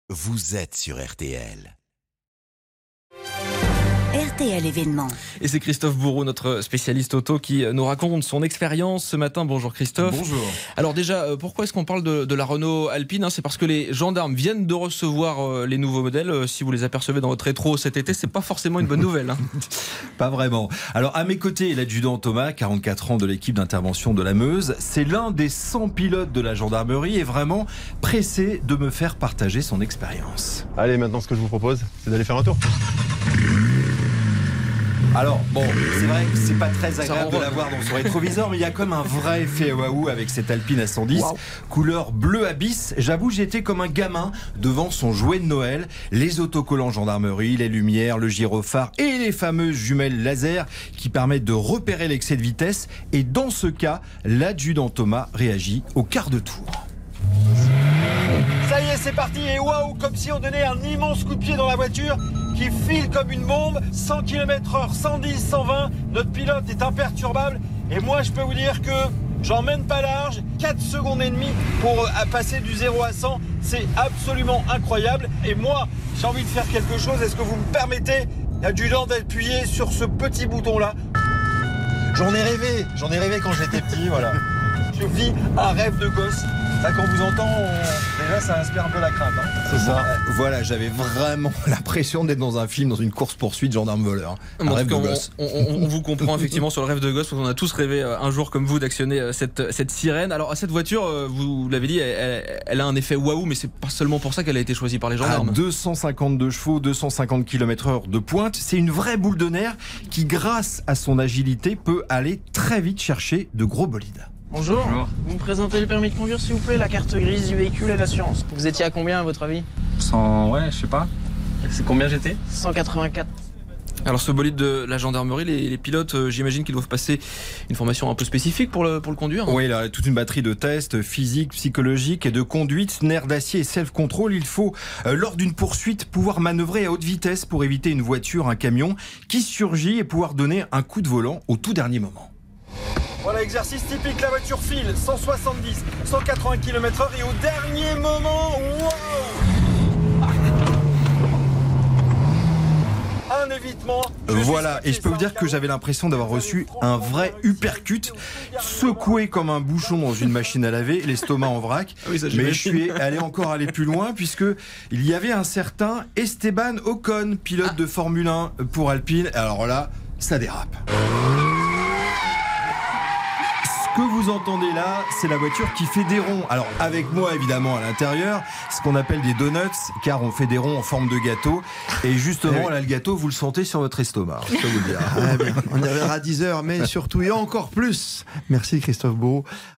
Vous êtes sur RTL. RTL événement. Et c'est Christophe Bourreau, notre spécialiste auto, qui nous raconte son expérience ce matin. Bonjour Christophe. Bonjour. Alors déjà, pourquoi est-ce qu'on parle de la Renault Alpine ? C'est parce que les gendarmes viennent de recevoir les nouveaux modèles. Si vous les apercevez dans votre rétro cet été, c'est pas forcément une bonne nouvelle. Pas vraiment. Alors à mes côtés, l'adjudant Thomas, 44 ans de l'équipe d'intervention de la Meuse. C'est l'un des 100 pilotes de la gendarmerie et vraiment pressé de me faire partager son expérience. Allez, maintenant ce que je vous propose, c'est d'aller faire un tour. Alors bon, c'est vrai que c'est pas très agréable de l'avoir dans son rétroviseur, mais il y a comme un vrai effet waouh avec cette Alpine A110, couleur bleu abysse. J'avoue, j'étais comme un gamin devant son jouet de Noël. Les autocollants gendarmerie, les lumières, le gyrophare et les fameuses jumelles laser qui permettent de repérer l'excès de vitesse. Et dans ce cas, l'adjudant Thomas réagit au quart de tour. Ça y est, c'est parti, et waouh, comme si on donnait un immense coup de pied dans la voiture qui file comme une bombe, 100 km/h, 110, 120, notre pilote est imperturbable, et moi je peux vous dire que j'en mène pas large, 4 secondes et demie pour passer du 0 à 100, c'est absolument incroyable, et moi j'ai envie de faire quelque chose, est-ce que vous me permettez, adjudant, d'appuyer sur ce petit bouton là ? J'en ai rêvé quand j'étais petit, voilà. Je vis un rêve de gosse. Là, quand on vous entend, déjà ça inspire un peu la crainte. C'est ça. Voilà, j'avais vraiment l'impression d'être dans un film, dans une course-poursuite gendarme-voleur. Un rêve de gosse. On vous comprend effectivement sur le rêve de gosse, parce qu'on a tous rêvé un jour comme vous d'actionner cette sirène. Alors cette voiture, vous l'avez dit, elle a un effet waouh, mais c'est pas seulement pour ça qu'elle a été choisie par les gendarmes. 252 chevaux, 250 km/h de pointe, c'est une vraie boule de nerfs qui, grâce à son agilité, peut aller très vite chercher de gros bolides. Bonjour. Vous me présentez le permis de conduire s'il vous plaît, la carte grise du véhicule et l'assurance. Vous étiez à combien à votre avis ? 100, ouais, je sais pas. C'est combien j'étais ? 184. Alors ce bolide de la gendarmerie, les pilotes, j'imagine qu'ils doivent passer une formation un peu spécifique pour le conduire. Oui, il a toute une batterie de tests physiques, psychologiques et de conduite, nerfs d'acier et self-control. Il faut, lors d'une poursuite, pouvoir manœuvrer à haute vitesse pour éviter une voiture, un camion qui surgit et pouvoir donner un coup de volant au tout dernier moment. Voilà, exercice typique, la voiture file, 170, 180 km/h et au dernier moment, wow, un évitement. Voilà, et je peux vous dire que j'avais l'impression d'avoir reçu un vrai uppercut, secoué comme un bouchon dans une machine à laver, l'estomac en vrac. Oui, ça, mais je suis allé plus loin puisque il y avait un certain Esteban Ocon, pilote de Formule 1 pour Alpine. Alors là, ça dérape. Ce que vous entendez là, c'est la voiture qui fait des ronds. Alors avec moi évidemment à l'intérieur, ce qu'on appelle des donuts, car on fait des ronds en forme de gâteau. Et justement là, le gâteau, vous le sentez sur votre estomac, je peux vous le dire. On y reviendra à 10h, mais surtout et encore plus. Merci Christophe Beau.